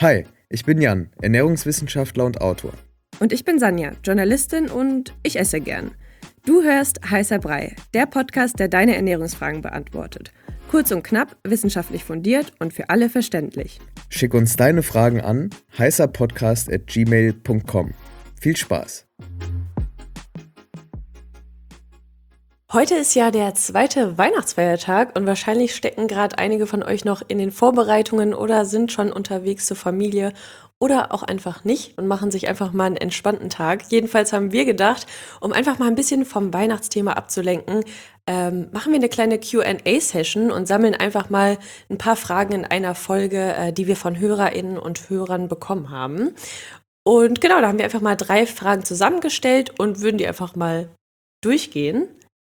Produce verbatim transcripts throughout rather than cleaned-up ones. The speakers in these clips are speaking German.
Hi, ich bin Jan, Ernährungswissenschaftler und Autor. Und ich bin Sanja, Journalistin und ich esse gern. Du hörst Heißer Brei, der Podcast, der deine Ernährungsfragen beantwortet. Kurz und knapp, wissenschaftlich fundiert und für alle verständlich. Schick uns deine Fragen an heißerpodcast at gmail punkt com. Viel Spaß! Heute ist ja der zweite Weihnachtsfeiertag und wahrscheinlich stecken gerade einige von euch noch in den Vorbereitungen oder sind schon unterwegs zur Familie oder auch einfach nicht und machen sich einfach mal einen entspannten Tag. Jedenfalls haben wir gedacht, um einfach mal ein bisschen vom Weihnachtsthema abzulenken, ähm, machen wir eine kleine Q and A-Session und sammeln einfach mal ein paar Fragen in einer Folge, äh, die wir von HörerInnen und Hörern bekommen haben. Und genau, da haben wir einfach mal drei Fragen zusammengestellt und würden die einfach mal durchgehen.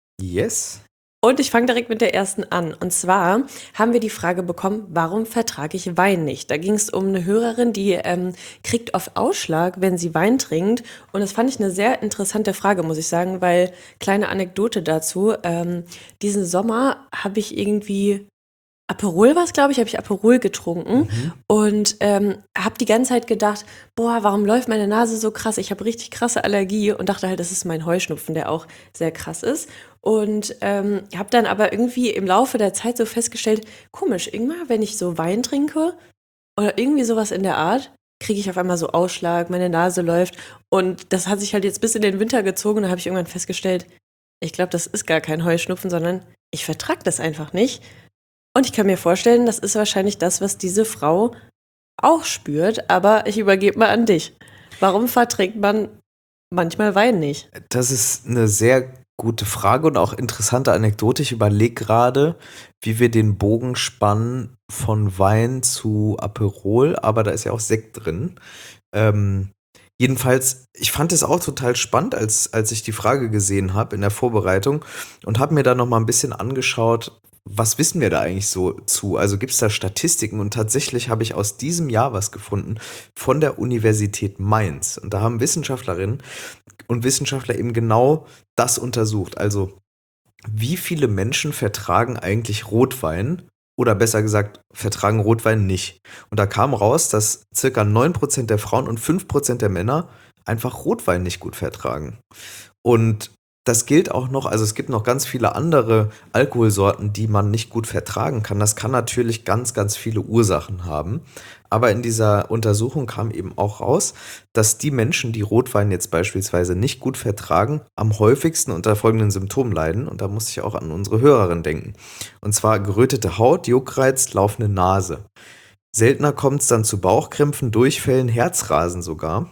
Yes. Und ich fange direkt mit der ersten an. Und zwar haben wir die Frage bekommen, warum vertrage ich Wein nicht? Da ging es um eine Hörerin, die ähm, kriegt oft Ausschlag, wenn sie Wein trinkt. Und das fand ich eine sehr interessante Frage, muss ich sagen, weil, kleine Anekdote dazu, ähm, diesen Sommer habe ich irgendwie Aperol war es, glaube ich, habe ich Aperol getrunken Mhm. und ähm, habe die ganze Zeit gedacht, boah, warum läuft meine Nase so krass? Ich habe richtig krasse Allergie und dachte halt, das ist mein Heuschnupfen, der auch sehr krass ist. Und ähm, habe dann aber irgendwie im Laufe der Zeit so festgestellt, komisch, irgendwann, wenn ich so Wein trinke oder irgendwie sowas in der Art, kriege ich auf einmal so Ausschlag, meine Nase läuft. Und das hat sich halt jetzt bis in den Winter gezogen und da habe ich irgendwann festgestellt, ich glaube, das ist gar kein Heuschnupfen, sondern ich vertrage das einfach nicht. Und ich kann mir vorstellen, das ist wahrscheinlich das, was diese Frau auch spürt, aber ich übergebe mal an dich. Warum verträgt man manchmal Wein nicht? Das ist eine sehr gute Frage und auch interessante Anekdote. Ich überlege gerade, wie wir den Bogen spannen von Wein zu Aperol, aber da ist ja auch Sekt drin. Ähm, jedenfalls, ich fand es auch total spannend, als, als ich die Frage gesehen habe in der Vorbereitung und habe mir da noch mal ein bisschen angeschaut, was wissen wir da eigentlich so zu? Also gibt es da Statistiken? Und tatsächlich habe ich aus diesem Jahr was gefunden von der Universität Mainz. Und da haben Wissenschaftlerinnen und Wissenschaftler eben genau das untersucht. Also wie viele Menschen vertragen eigentlich Rotwein? Oder besser gesagt, vertragen Rotwein nicht. Und da kam raus, dass circa neun Prozent der Frauen und fünf Prozent der Männer einfach Rotwein nicht gut vertragen. Und das gilt auch noch, also es gibt noch ganz viele andere Alkoholsorten, die man nicht gut vertragen kann. Das kann natürlich ganz, ganz viele Ursachen haben. Aber in dieser Untersuchung kam eben auch raus, dass die Menschen, die Rotwein jetzt beispielsweise nicht gut vertragen, am häufigsten unter folgenden Symptomen leiden. Und da muss ich auch an unsere Hörerin denken. Und zwar gerötete Haut, Juckreiz, laufende Nase. Seltener kommt es dann zu Bauchkrämpfen, Durchfällen, Herzrasen sogar.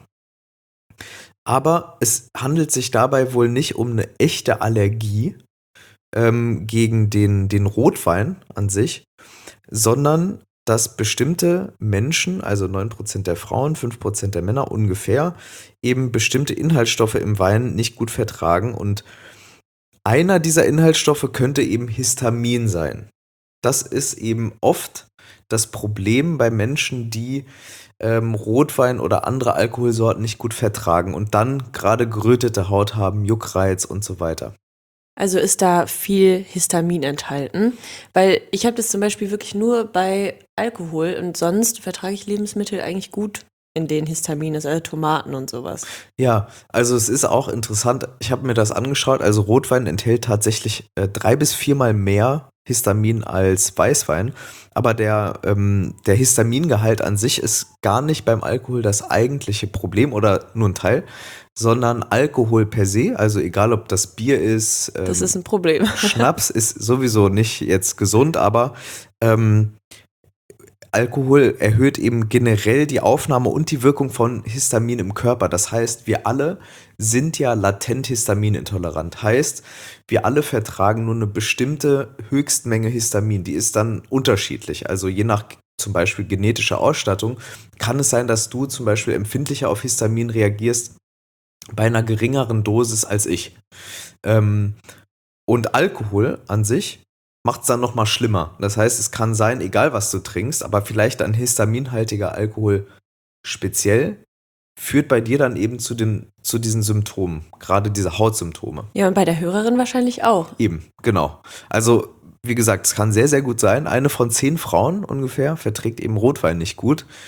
Aber es handelt sich dabei wohl nicht um eine echte Allergie ähm, gegen den, den Rotwein an sich, sondern dass bestimmte Menschen, also neun Prozent der Frauen, fünf Prozent der Männer ungefähr, eben bestimmte Inhaltsstoffe im Wein nicht gut vertragen. Und einer dieser Inhaltsstoffe könnte eben Histamin sein. Das ist eben oft das Problem bei Menschen, die ähm, Rotwein oder andere Alkoholsorten nicht gut vertragen und dann gerade gerötete Haut haben, Juckreiz und so weiter. Also ist da viel Histamin enthalten? Weil ich habe das zum Beispiel wirklich nur bei Alkohol und sonst vertrage ich Lebensmittel eigentlich gut, in denen Histamin ist, also Tomaten und sowas. Ja, also es ist auch interessant, ich habe mir das angeschaut, also Rotwein enthält tatsächlich äh, drei bis viermal mehr Histamin als Weißwein, aber der, ähm, der Histamingehalt an sich ist gar nicht beim Alkohol das eigentliche Problem oder nur ein Teil, sondern Alkohol per se, also egal ob das Bier ist, ähm, Das ist ein Problem. Schnaps ist sowieso nicht jetzt gesund, aber ähm, Alkohol erhöht eben generell die Aufnahme und die Wirkung von Histamin im Körper. Das heißt, wir alle sind ja latent histaminintolerant. Heißt, wir alle vertragen nur eine bestimmte Höchstmenge Histamin. Die ist dann unterschiedlich. Also je nach zum Beispiel genetischer Ausstattung kann es sein, dass du zum Beispiel empfindlicher auf Histamin reagierst bei einer geringeren Dosis als ich. Ähm, und Alkohol an sich macht es dann nochmal schlimmer. Das heißt, es kann sein, egal was du trinkst, aber vielleicht ein histaminhaltiger Alkohol speziell führt bei dir dann eben zu, den, zu diesen Symptomen, gerade diese Hautsymptome. Ja, und bei der Hörerin wahrscheinlich auch. Eben, genau. Also, wie gesagt, es kann sehr, sehr gut sein. Eine von zehn Frauen ungefähr verträgt eben Rotwein nicht gut.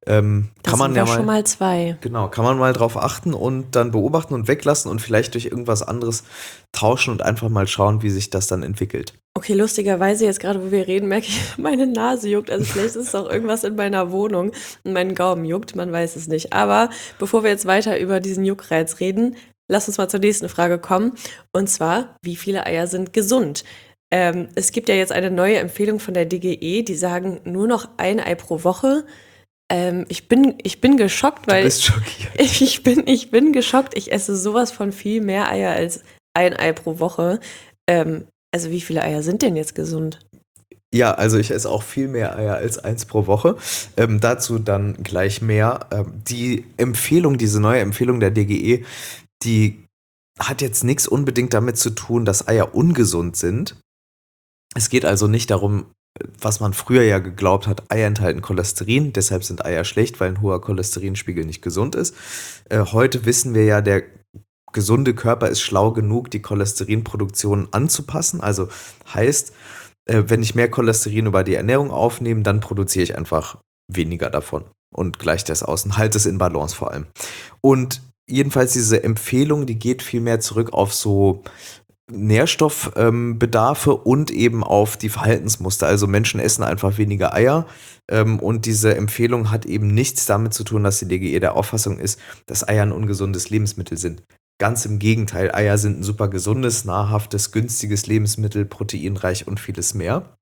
Ähm, Das kann man sind ja doch mal, schon mal zwei. genau, kann man mal drauf achten und dann beobachten und weglassen und vielleicht durch irgendwas anderes tauschen und einfach mal schauen, wie sich das dann entwickelt. Okay, lustigerweise, jetzt gerade, wo wir reden, merke ich, meine Nase juckt. Also vielleicht ist es auch irgendwas in meiner Wohnung und mein Gaumen juckt, man weiß es nicht. Aber bevor wir jetzt weiter über diesen Juckreiz reden, lass uns mal zur nächsten Frage kommen. Und zwar, wie viele Eier sind gesund? Ähm, es gibt ja jetzt eine neue Empfehlung von der D G E, die sagen nur noch ein Ei pro Woche. Ähm, ich bin, ich bin geschockt, Du weil bist schockiert. ich bin, ich bin geschockt. Ich esse sowas von viel mehr Eier als ein Ei pro Woche. Ähm, also wie viele Eier sind denn jetzt gesund? Ja, also ich esse auch viel mehr Eier als eins pro Woche. Ähm, dazu dann gleich mehr. Ähm, die Empfehlung, diese neue Empfehlung der D G E, die hat jetzt nichts unbedingt damit zu tun, dass Eier ungesund sind. Es geht also nicht darum, was man früher ja geglaubt hat, Eier enthalten Cholesterin, deshalb sind Eier schlecht, weil ein hoher Cholesterinspiegel nicht gesund ist. Äh, heute wissen wir ja, der gesunde Körper ist schlau genug, die Cholesterinproduktion anzupassen. Also heißt, äh, wenn ich mehr Cholesterin über die Ernährung aufnehme, dann produziere ich einfach weniger davon und gleiche das aus und halte es in Balance vor allem. Und jedenfalls diese Empfehlung, die geht viel mehr zurück auf so Nährstoffbedarfe ähm, und eben auf die Verhaltensmuster. Also Menschen essen einfach weniger Eier ähm, und diese Empfehlung hat eben nichts damit zu tun, dass die D G E der Auffassung ist, dass Eier ein ungesundes Lebensmittel sind. Ganz im Gegenteil, Eier sind ein super gesundes, nahrhaftes, günstiges Lebensmittel, proteinreich und vieles mehr.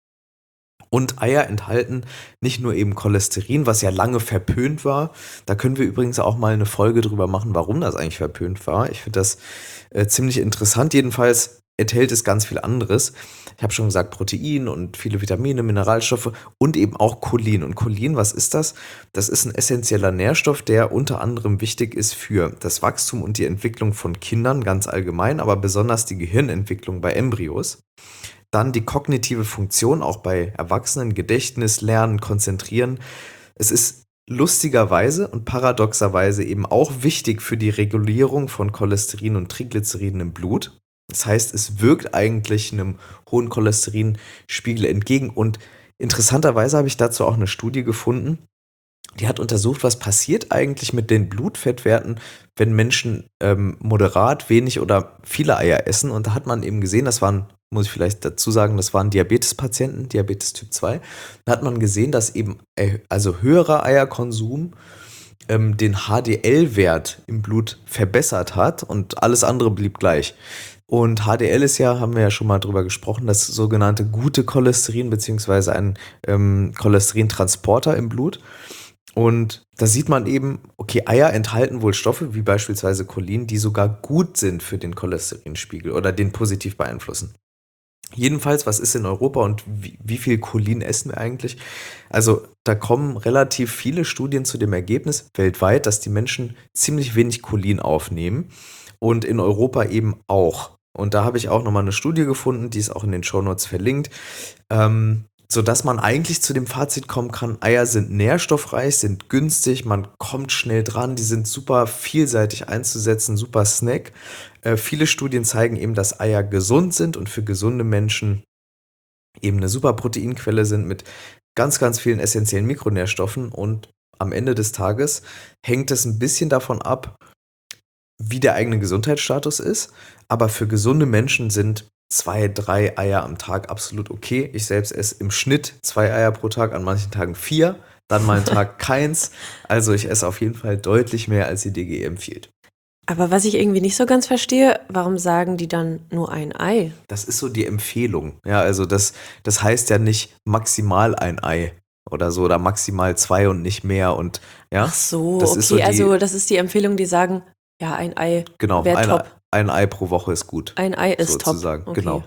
Und Eier enthalten nicht nur eben Cholesterin, was ja lange verpönt war. Da können wir übrigens auch mal eine Folge drüber machen, warum das eigentlich verpönt war. Ich finde das äh, ziemlich interessant. Jedenfalls enthält es ganz viel anderes. Ich habe schon gesagt, Protein und viele Vitamine, Mineralstoffe und eben auch Cholin. Und Cholin, was ist das? Das ist ein essentieller Nährstoff, der unter anderem wichtig ist für das Wachstum und die Entwicklung von Kindern ganz allgemein, aber besonders die Gehirnentwicklung bei Embryos. Dann die kognitive Funktion, auch bei Erwachsenen, Gedächtnis, Lernen, Konzentrieren. Es ist lustigerweise und paradoxerweise eben auch wichtig für die Regulierung von Cholesterin und Triglyceriden im Blut. Das heißt, es wirkt eigentlich einem hohen Cholesterinspiegel entgegen. Und interessanterweise habe ich dazu auch eine Studie gefunden, die hat untersucht, was passiert eigentlich mit den Blutfettwerten, wenn Menschen ähm, moderat, wenig oder viele Eier essen. Und da hat man eben gesehen, das waren, muss ich vielleicht dazu sagen, das waren Diabetespatienten, Diabetes Typ zwei. Da hat man gesehen, dass eben äh, also höherer Eierkonsum ähm, den H D L-Wert im Blut verbessert hat und alles andere blieb gleich. Und H D L ist ja, haben wir ja schon mal drüber gesprochen, das sogenannte gute Cholesterin beziehungsweise ein ähm, Cholesterintransporter im Blut. Und da sieht man eben, okay, Eier enthalten wohl Stoffe, wie beispielsweise Cholin, die sogar gut sind für den Cholesterinspiegel oder den positiv beeinflussen. Jedenfalls, was ist in Europa und wie, wie viel Cholin essen wir eigentlich? Also da kommen relativ viele Studien zu dem Ergebnis weltweit, dass die Menschen ziemlich wenig Cholin aufnehmen und in Europa eben auch. Und da habe ich auch nochmal eine Studie gefunden, die ist auch in den Shownotes verlinkt, ähm, sodass man eigentlich zu dem Fazit kommen kann, Eier sind nährstoffreich, sind günstig, man kommt schnell dran, die sind super vielseitig einzusetzen, super Snack. Äh, viele Studien zeigen eben, dass Eier gesund sind und für gesunde Menschen eben eine super Proteinquelle sind mit ganz, ganz vielen essentiellen Mikronährstoffen. Und am Ende des Tages hängt es ein bisschen davon ab, wie der eigene Gesundheitsstatus ist. Aber für gesunde Menschen sind zwei, drei Eier am Tag absolut okay. Ich selbst esse im Schnitt zwei Eier pro Tag, an manchen Tagen vier, dann mal einen Tag keins. Also ich esse auf jeden Fall deutlich mehr, als die D G E empfiehlt. Aber was ich irgendwie nicht so ganz verstehe, warum sagen die dann nur ein Ei? Das ist so die Empfehlung. Ja, also das, das heißt ja nicht maximal ein Ei oder so oder maximal zwei und nicht mehr. Und ja, Ach so, das okay, ist so die, also das ist die Empfehlung, die sagen, ja, ein Ei genau, wäre ein, top. ein Ei pro Woche ist gut. Ein Ei ist sozusagen. top. Okay. Genau.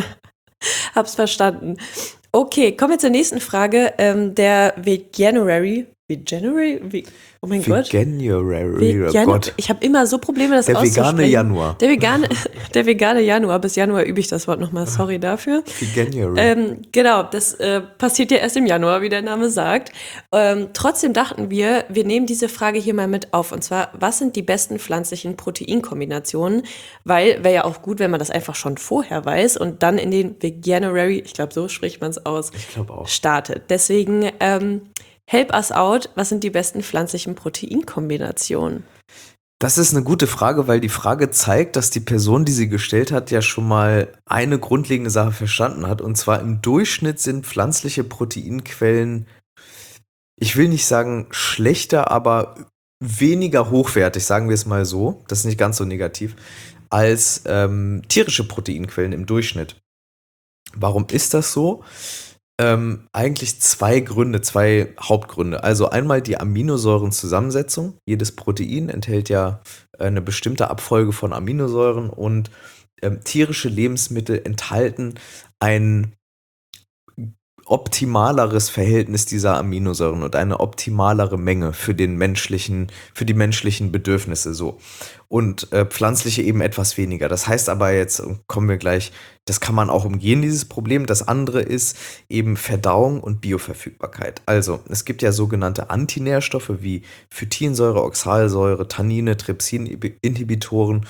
Hab's verstanden. Okay, kommen wir zur nächsten Frage. Ähm, der Veganuary. Veganuary? Ve oh mein Gott. Veganuary, oh Vegan Gott. Ich habe immer so Probleme, das Der auszusprechen. vegane Januar. Der vegane, der vegane Januar. Bis Januar übe ich das Wort nochmal. Sorry dafür. Veganuary. Ähm, genau, das äh, passiert ja erst im Januar, wie der Name sagt. Ähm, trotzdem dachten wir, wir nehmen diese Frage hier mal mit auf. Und zwar, was sind die besten pflanzlichen Proteinkombinationen? Weil wäre ja auch gut, wenn man das einfach schon vorher weiß und dann in den Veganuary, ich glaube, so spricht man es aus, Ich glaube auch. startet. Deswegen ähm, Help us out, was sind die besten pflanzlichen Proteinkombinationen? Das ist eine gute Frage, weil die Frage zeigt, dass die Person, die sie gestellt hat, ja schon mal eine grundlegende Sache verstanden hat. Und zwar im Durchschnitt sind pflanzliche Proteinquellen, ich will nicht sagen schlechter, aber weniger hochwertig, sagen wir es mal so, das ist nicht ganz so negativ, als ähm, tierische Proteinquellen im Durchschnitt. Warum ist das so? Ähm, eigentlich zwei Gründe, zwei Hauptgründe. Also einmal die Aminosäurenzusammensetzung. Jedes Protein enthält ja eine bestimmte Abfolge von Aminosäuren und ähm, tierische Lebensmittel enthalten ein optimaleres Verhältnis dieser Aminosäuren und eine optimalere Menge für den menschlichen, für die menschlichen Bedürfnisse so. Und äh, pflanzliche eben etwas weniger. Das heißt aber jetzt, kommen wir gleich, das kann man auch umgehen, dieses Problem. Das andere ist eben Verdauung und Bioverfügbarkeit. Also, es gibt ja sogenannte Antinährstoffe wie Phytinsäure, Oxalsäure, Tannine, Trypsin-Inhibitoren.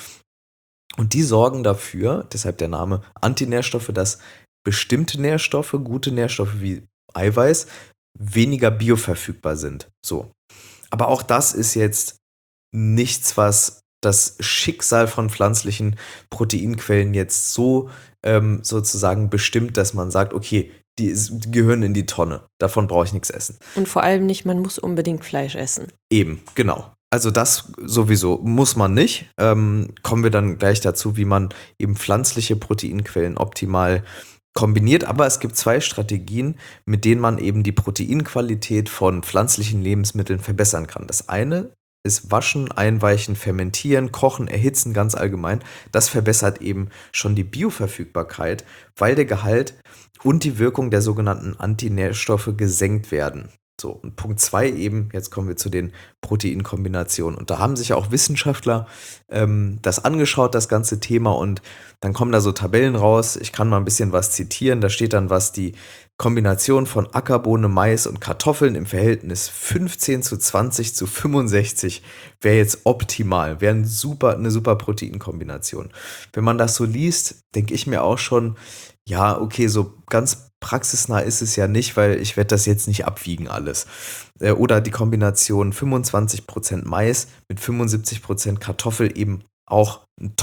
Und die sorgen dafür, deshalb der Name Antinährstoffe, dass bestimmte Nährstoffe, gute Nährstoffe wie Eiweiß, weniger bioverfügbar sind. So. Aber auch das ist jetzt nichts, was das Schicksal von pflanzlichen Proteinquellen jetzt so ähm, sozusagen bestimmt, dass man sagt, okay, die, ist, die gehören in die Tonne. Davon brauche ich nichts essen. Und vor allem nicht, man muss unbedingt Fleisch essen. Eben, genau. Also das sowieso muss man nicht. Ähm, kommen wir dann gleich dazu, wie man eben pflanzliche Proteinquellen optimal kombiniert, aber es gibt zwei Strategien, mit denen man eben die Proteinqualität von pflanzlichen Lebensmitteln verbessern kann. Das eine ist Waschen, Einweichen, Fermentieren, Kochen, Erhitzen ganz allgemein. Das verbessert eben schon die Bioverfügbarkeit, weil der Gehalt und die Wirkung der sogenannten Antinährstoffe gesenkt werden. So, und Punkt zwei eben, jetzt kommen wir zu den Proteinkombinationen. Und da haben sich auch Wissenschaftler ähm, das angeschaut, das ganze Thema, und dann kommen da so Tabellen raus. Ich kann mal ein bisschen was zitieren. Da steht dann, was die Kombination von Ackerbohne, Mais und Kartoffeln im Verhältnis fünfzehn zu zwanzig zu fünfundsechzig wäre jetzt optimal, wäre ein super, eine super Proteinkombination. Wenn man das so liest, denke ich mir auch schon, ja, okay, so ganz praxisnah ist es ja nicht, weil ich werde das jetzt nicht abwiegen alles. Oder die Kombination fünfundzwanzig Prozent Mais mit fünfundsiebzig Prozent Kartoffel, eben auch ein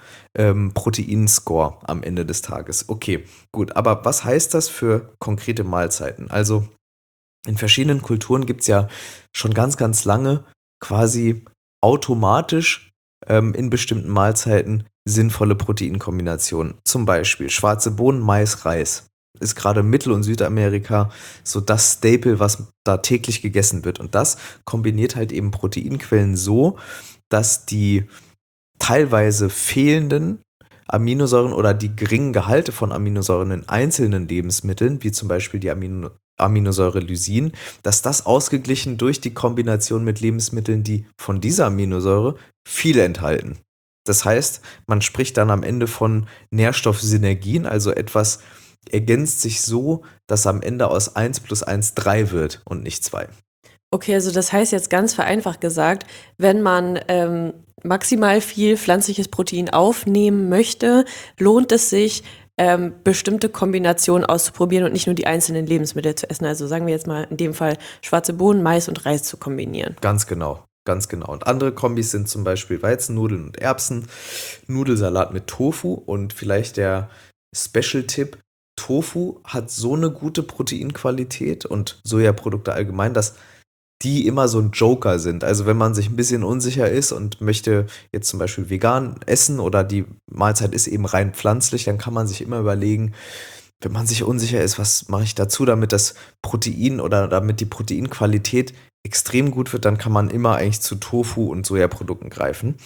Top-Protein-Score am Ende des Tages. Okay, gut, aber was heißt das für konkrete Mahlzeiten? Also in verschiedenen Kulturen gibt es ja schon ganz, ganz lange quasi automatisch ähm, in bestimmten Mahlzeiten sinnvolle Proteinkombinationen. Zum Beispiel schwarze Bohnen, Mais, Reis. Ist gerade Mittel- und Südamerika so das Staple, was da täglich gegessen wird. Und das kombiniert halt eben Proteinquellen so, dass die teilweise fehlenden Aminosäuren oder die geringen Gehalte von Aminosäuren in einzelnen Lebensmitteln, wie zum Beispiel die Amino Aminosäure Lysin, dass das ausgeglichen durch die Kombination mit Lebensmitteln, die von dieser Aminosäure viele enthalten. Das heißt, man spricht dann am Ende von Nährstoffsynergien, also etwas ergänzt sich so, dass am Ende aus eins plus eins drei wird und nicht zwei. Okay, also das heißt jetzt ganz vereinfacht gesagt, wenn man ähm, maximal viel pflanzliches Protein aufnehmen möchte, lohnt es sich, ähm, bestimmte Kombinationen auszuprobieren und nicht nur die einzelnen Lebensmittel zu essen. Also sagen wir jetzt mal in dem Fall schwarze Bohnen, Mais und Reis zu kombinieren. Ganz genau. Ganz genau. Und andere Kombis sind zum Beispiel Weizennudeln und Erbsen, Nudelsalat mit Tofu und vielleicht der Special-Tipp, Tofu hat so eine gute Proteinqualität und Sojaprodukte allgemein, dass die immer so ein Joker sind. Also wenn man sich ein bisschen unsicher ist und möchte jetzt zum Beispiel vegan essen oder die Mahlzeit ist eben rein pflanzlich, dann kann man sich immer überlegen, wenn man sich unsicher ist, was mache ich dazu, damit das Protein oder damit die Proteinqualität extrem gut wird, dann kann man immer eigentlich zu Tofu und Sojaprodukten greifen.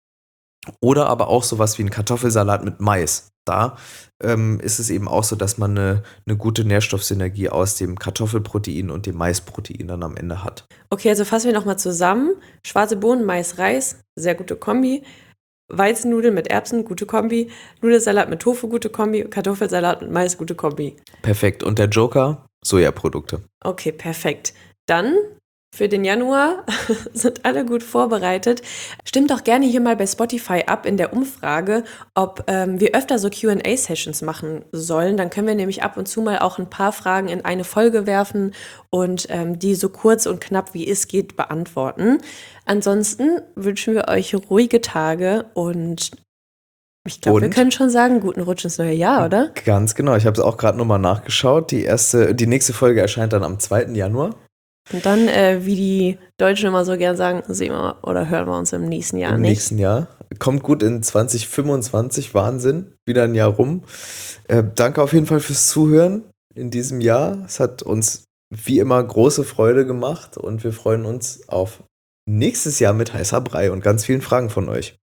Oder aber auch sowas wie ein Kartoffelsalat mit Mais. Da ähm, ist es eben auch so, dass man eine, eine gute Nährstoffsynergie aus dem Kartoffelprotein und dem Maisprotein dann am Ende hat. Okay, also fassen wir nochmal zusammen. Schwarze Bohnen, Mais, Reis, sehr gute Kombi. Weizennudeln mit Erbsen, gute Kombi. Nudelsalat mit Tofu, gute Kombi. Kartoffelsalat mit Mais, gute Kombi. Perfekt. Und der Joker? Sojaprodukte. Okay, perfekt. Dann für den Januar sind alle gut vorbereitet. Stimmt doch gerne hier mal bei Spotify ab in der Umfrage, ob ähm, wir öfter so Q and A-Sessions machen sollen. Dann können wir nämlich ab und zu mal auch ein paar Fragen in eine Folge werfen und ähm, die so kurz und knapp wie es geht beantworten. Ansonsten wünschen wir euch ruhige Tage und ich glaube, wir Und? können schon sagen, guten Rutsch ins neue Jahr, oder? Ganz genau, ich habe es auch gerade nochmal nachgeschaut. Die erste, die nächste Folge erscheint dann am zweiten Januar. Und dann, äh, wie die Deutschen immer so gern sagen, sehen wir oder hören wir uns im nächsten Jahr Im nicht. nächsten Jahr. Kommt gut in zwanzig fünfundzwanzig, Wahnsinn. Wieder ein Jahr rum. Äh, danke auf jeden Fall fürs Zuhören in diesem Jahr. Es hat uns wie immer große Freude gemacht und wir freuen uns auf nächstes Jahr mit heißer Brei und ganz vielen Fragen von euch.